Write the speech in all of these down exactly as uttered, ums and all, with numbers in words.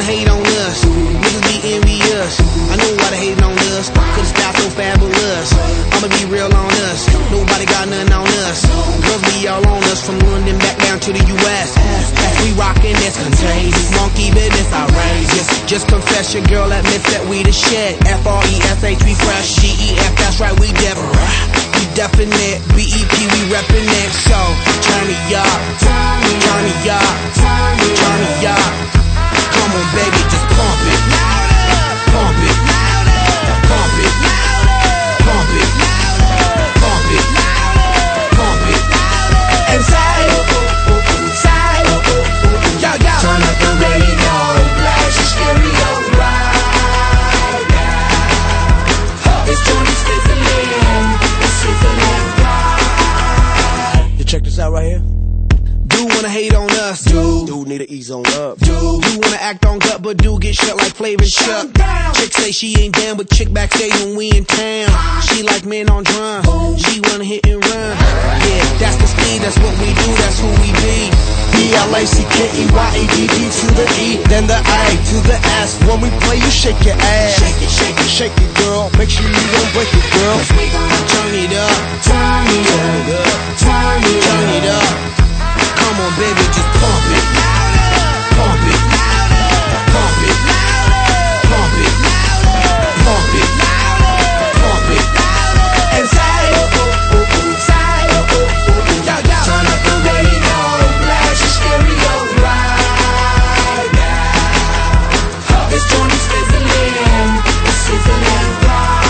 hate on us, niggas be envious. I know why they hating on us, cause the style so fabulous. I'ma be real on us, nobody got nothing on us. Girls be all on us, from London back down to the U S We rockin' this contagious, monkey business outrageous. Just confess your girl admits that we the shit. F R E S H we fresh, G E F that's right we different. We definite, B E P we reppin' it. So turn me up, turn me up, turn me up. Come on baby, just pump it, pump it, pump it, pump it, pump it, pump it, and say, say, yo yo. Turn up the radio, blast your stereo right now. It's Tony Switzerland, it's Switzerland right. You check this out right here. Do wanna hate on us, dude. Dude need to ease on up. Dude, you wanna act on gut, but do get shut like Flavor Chuck. Chick say she ain't down, but chick backstage when we in town. She like men on drum, she wanna hit and run. Yeah, that's the speed, that's what we do, that's who we be. B L A C K E Y A D D to the E, then the A to the S. When we play, you shake your ass. Shake it, shake it, Shake it, girl. Make sure you don't break it, girl. we gon' Turn it up, turn it up, turn it turn it up. Come on baby, just pump it, pump it, pump it, pump it, pump it, pump it, and say, say, yo yo. Turn up the radio, blast your stereo right now. It's Tony Switzerland, it's Switzerland right.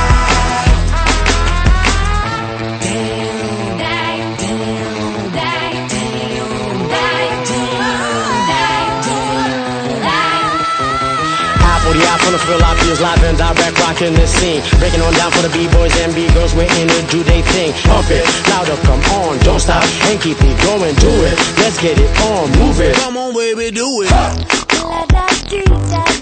From the Philadelphia's live and direct, rocking the scene. Breaking on down for the B-boys and B-girls, we're in it, do they thing. Pump it, louder, come on, don't stop, and keep it going, do it. Let's get it on, move it. Come on baby, do it. La da dee da